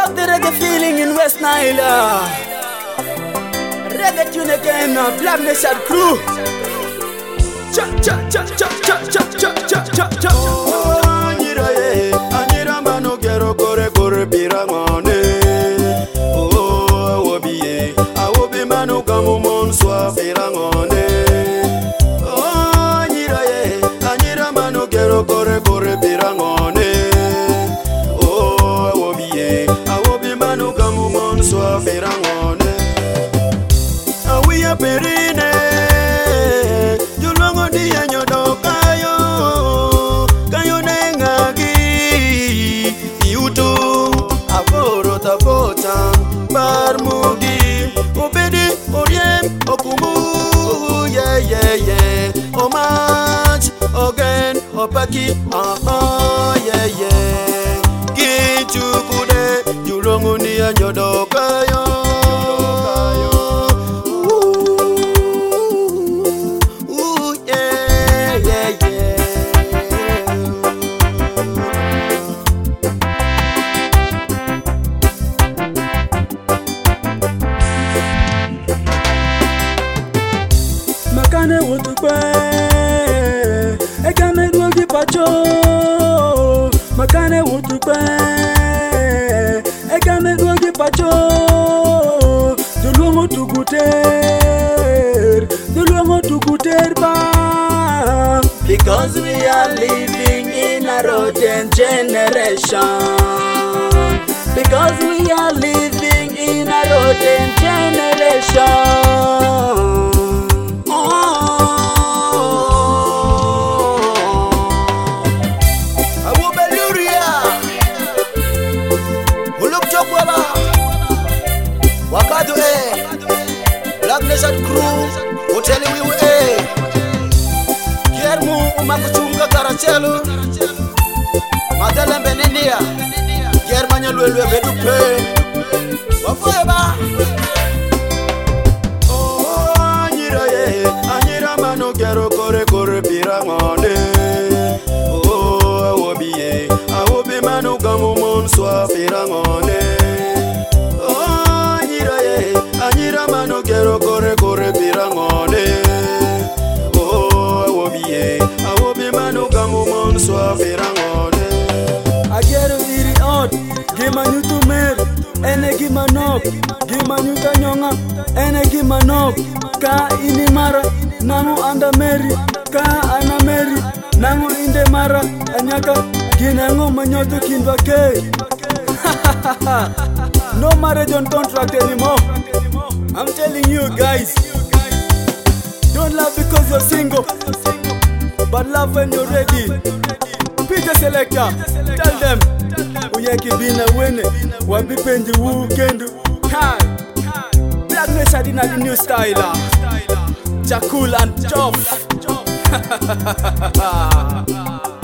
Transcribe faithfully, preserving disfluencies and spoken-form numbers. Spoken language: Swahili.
love the reggae feeling in West Nile. Reggae tune again, Black Nation crew. Cha cha cha cha cha cha cha cha cha cha. Oh, Anyira ye, Anyira mano kero kore kore pirangone. Oh, awobi ye, awobi mano kamu monswa pirangone. Oh, Anyira ye, Anyira mano kero kore kore pirangone. Oh, awobi ye, awobi mano kamu monswa pirangone. Awiya perine. Barmugi, obedi, oriem, okumu, yeah, yeah, yeah. Homage, again, opaki, ah, ah, yeah, yeah. Gitu kude, julonguni anyodokayo. Ooh, yeah, yeah, yeah. Makane wotukwe, ekane ruogi pacho. Makane wotukwe, ekane ruogi pacho. Duluongo tuguter, duluongo tuguter ba. Because we are living in a rotten generation. Because we are living in a rotten generation. Wakadu eh, Black Nation crew, hoteli wiwu eh. Kiermu umakuchunga karachelu, Madelembe nindia, Kiermanya lwelwe vedupe, Wafueba. Oh, Anyira ye, Anyira mano kero kore kore pirangone. Oh, awobi ye, awobi mano kamu monswa pirangone. Anyira mano kero kore kore pirangone. Oh, awobi ye, awobi mano kamu monswa pirangone. Agero iri out, gima nyutu mer, ene gima nok, gima nyuta nyonga, ene gima nok. Ka ini mara, nangu anda meri, ka ana meri, nangu inde mara, anyaka ginango manyoto kindwa ke. No marriage on contract anymore. I'm telling you guys, don't love because you're single, but love when you're ready. Peter Selector, tell them, Uyeki bina wene, wabi pendi wukendu. Hi, Black Nation in the new style, Jakul and Joff.